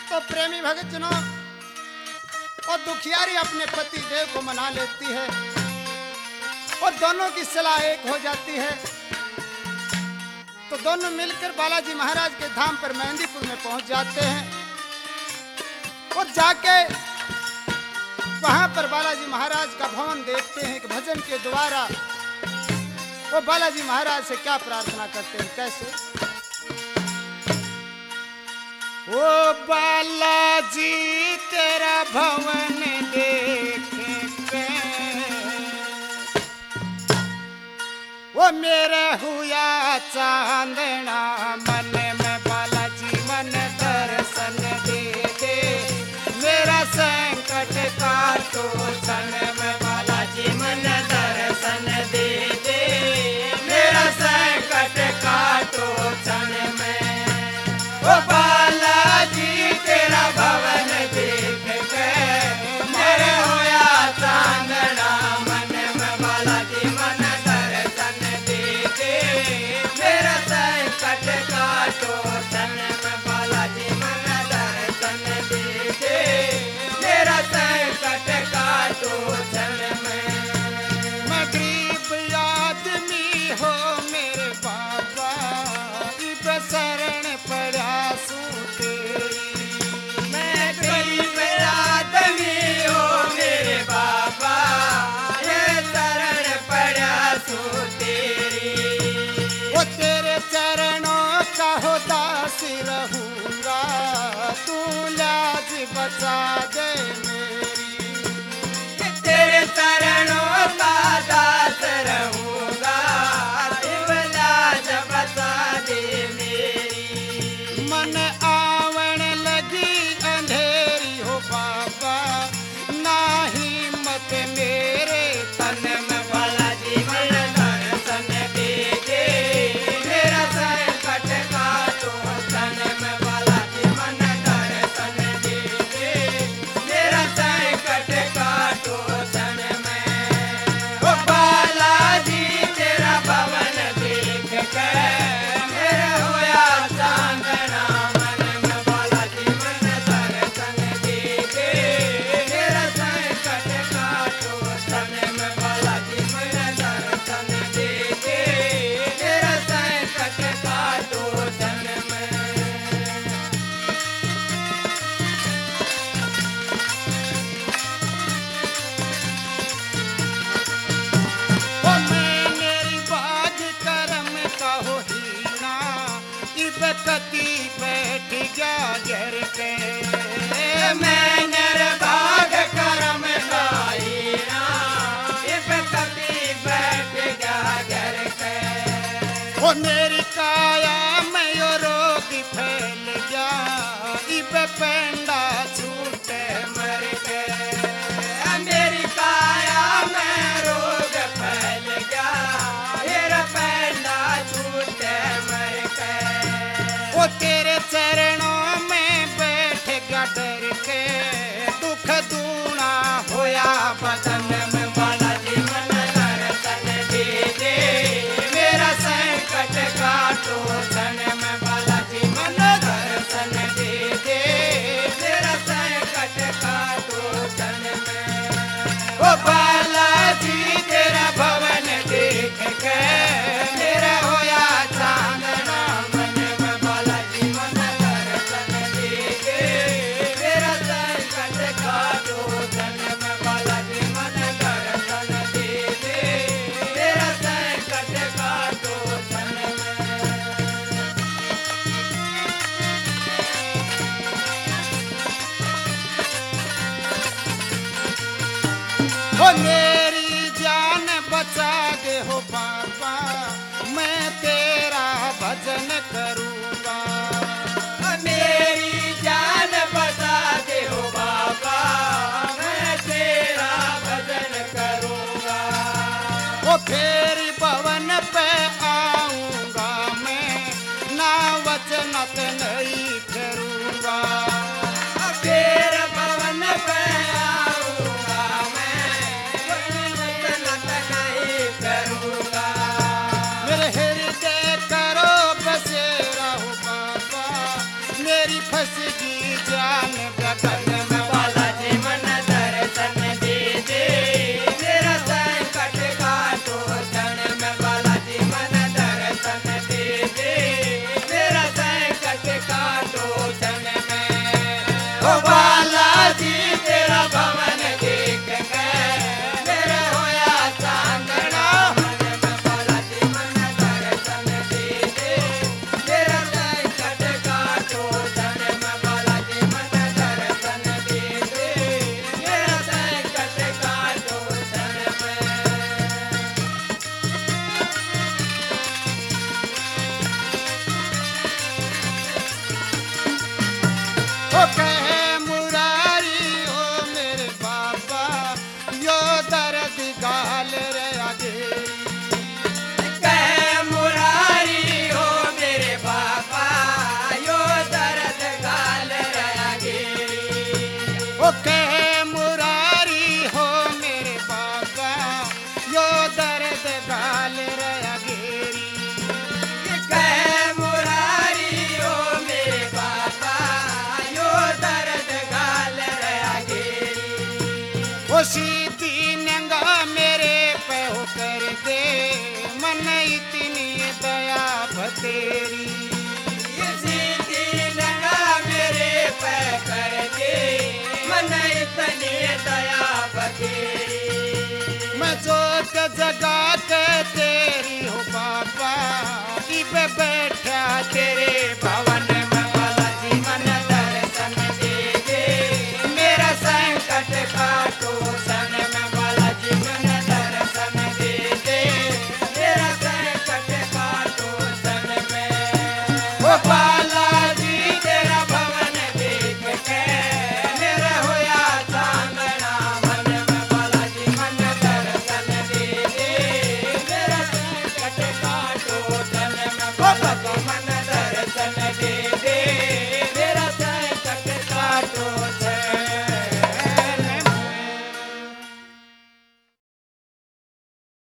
तो प्रेमी भगत जनों और दुखियारी अपने पति देव को मना लेती है और दोनों की सलाह एक हो जाती है। तो दोनों मिलकर बालाजी महाराज के धाम पर मेहंदीपुर में पहुंच जाते हैं और जाके वहां पर बालाजी महाराज का भवन देखते हैं कि भजन के द्वारा वो बालाजी महाराज से क्या प्रार्थना करते हैं, कैसे। ओ बालाजी तेरा भवन देखेंगे, वो मेरे हुआ चांदना मन में बालाजी मन दर्शन दे दे, मेरा संकट काटो क्षण में बालाजी मन दर्शन दे दे, मेरा संकट काटो क्षण में। ओ बालाजी तेरा भवन देख के मेरे होया चांदना मन में बालाजी मन दर्शन दे दे, मेरा संकट काटो क्षण में बालाजी मन दर्शन दे दे, मेरा संकट काटो क्षण में। मैं गरीब आदमी हो मेरे बाबा, इब शरण पड़ा सू तेरी। मैं गरीब आदमी हो मेरे बाबा, ये शरण पड़ा सू तेरी। वो तेरे चरणों का हो दास रहूंगा, तू लाज बचा दे मेरी। तेरे चरणों का दास रहूंगा, तू लाज बचा दे मेरी। मन आवण लगी अंधेरी हो बाबा, ना हिम्मत मेरे तन में बालाजी मन दर्शन दे दे, मेरा संकट काटो क्षण में बालाजी मन दर्शन दे दे, मेरा संकट काटो क्षण में। ओ बालाजी तेरा भवन देख के मेरे होया चांदना मन में बालाजी मन दर्शन दे दे, मेरा संकट काटो क्षण में बालाजी मन दर्शन दे दे, मेरा संकट काटो क्षण में। ओ मैं मेरी बाग करम का हो हीना, इब कती बैठ गया घर पे। मैं मेरे बाग करम का हीना, इब कती बैठ गया घर पे। ओ मेरी काया में यो रोग फैल गया, इब पेंडा छूटे मर के। मेरी काया में रोग फैल गया, मेरा पेंडा छूटे मर के। वो तेरे चरणों में बैठ गया डर के, दुख दूना होया बदन में बालाजी मन दर्शन दे दे, मेरा संकट काटो क्षण में बालाजी मन दर्शन दे दे, मेरा संकट काटो क्षण में। ओ बालाजी तेरा भवन देख के मेरा होया चांदना मन में बालाजी मन दर्शन दे दे, मेरा संकट काटो क्षण में बालाजी मन दर्शन दे दे, मेरा संकट काटो क्षण में। ओ मेरी जान बचा दे हो बाबा, मैं तेरा भजन करूंगा। ओ मेरी जान बचा दे हो बाबा, मैं तेरा भजन करूंगा। ओ फिर भवन पे आऊंगा मैं, ना वचनत नहीं करूंगा। फिर भवन पे आऊंगा मैं, वचनत नहीं करूंगा। मेरे हृदय करो बसेरा हो बाबा, मेरी फंसगी जान बगल में बालाजी मन दर्शन दीजिए, मेरा संकट काटो क्षण में। बालाजी मन दर्शन दीजिए, मेरा संकट काटो क्षण में। ओ बालाजी तेरा भवन देख कर मेरे होया चांदना मन में। बालाजी मन दर्शन दीजिए, मेरा संकट काटो क्षण में। बालाजी मन दर्शन दीजिए, मेरा संकट काटो क्षण में। ओ कहे मुरारी ओ मेरे बाबा यो दर्द गाल रे अगेरी कह मुरारी हो मेरे बाबा, यो दर्द गाल रहा गेरी। ओ कहे मुरारी हो मेरे बाबा यो दर्द गाल रे अगेरी कह मुरारी हो मेरे बाबा, यो दर्द गाल रहा गेरी। ओ सीधी नंगा मेरे पे हो कर दे मन इतनी दया भतेरी सीधी नगा मेरे पे कर दे मन इतनी दया बखेरी। मैं जोत जगा के तेरी हो बाबा इब बैठा तेरे भवन